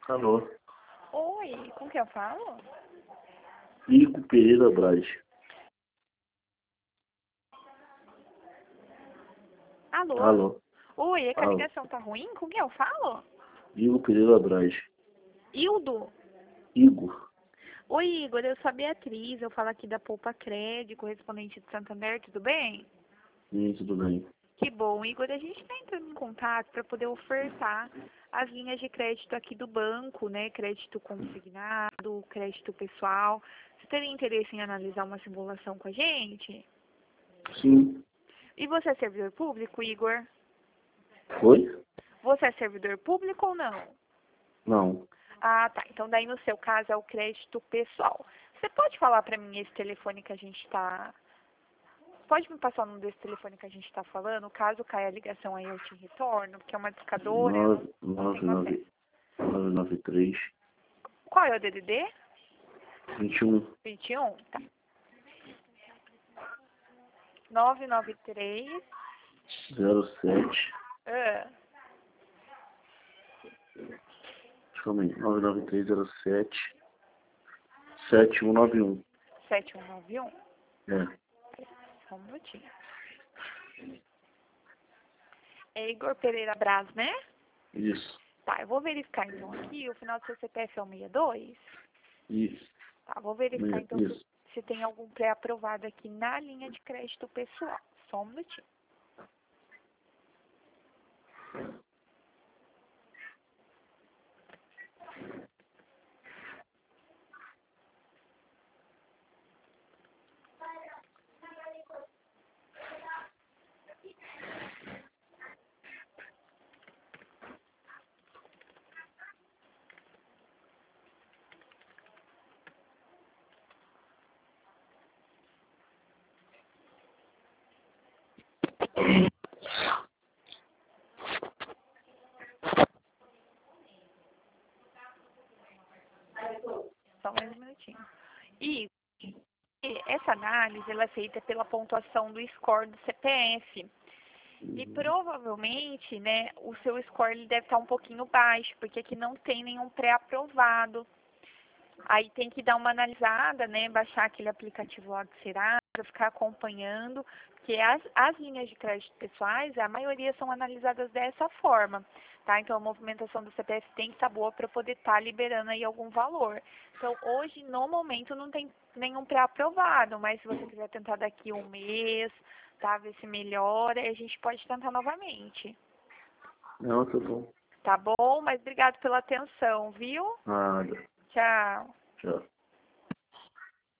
Alô, Oi, com quem eu falo? Igor Pereira Braz. Alô? Alô, Oi, é que a alô, ligação tá ruim? Com quem eu falo? Igor Pereira Braz. Hildo? Igor, Oi, Igor, eu sou a Beatriz, eu falo aqui da Poupa Cred, correspondente de Santander, tudo bem? tudo bem? Que bom, Igor, a gente está entrando em contato para poder ofertar as linhas de crédito aqui do banco, né? Crédito consignado, crédito pessoal. Você teria interesse em analisar uma simulação com a gente? Sim. E você é servidor público, Igor? Oi? Você é servidor público ou não? Não. Ah, tá. Então, daí no seu caso é o crédito pessoal. Você pode falar para mim esse telefone que a gente está... Pode me passar o número desse telefone que a gente está falando? Caso caia a ligação aí eu te retorno, porque é uma discadora, eu não tenho acesso. 993 Qual é o DDD? 21 21? Tá. 993... 07. Ah, Calma aí. 99307 7191. 7191? É. Só um minutinho. É Igor Pereira Braz, né? Isso. Tá, eu vou verificar então aqui. O final do seu CPF é o 62? Isso. Tá, vou verificar então Isso. se tem algum pré-aprovado aqui na linha de crédito pessoal. Só um minutinho. Só mais um minutinho. E essa análise ela é feita pela pontuação do score do CPF. E provavelmente, né, o seu score ele deve estar um pouquinho baixo, porque aqui não tem nenhum pré-aprovado. Aí tem que dar uma analisada, né, baixar aquele aplicativo lá do Serasa, ficar acompanhando, porque as linhas de crédito pessoais, a maioria são analisadas dessa forma, tá? Então a movimentação do CPF tem que estar boa para poder estar liberando aí algum valor. Então hoje, no momento, não tem nenhum pré-aprovado, mas se você quiser tentar daqui um mês, tá, ver se melhora, a gente pode tentar novamente. Não, tá bom. Tá bom? Mas obrigado pela atenção, viu? Nada. Tchau. Tchau.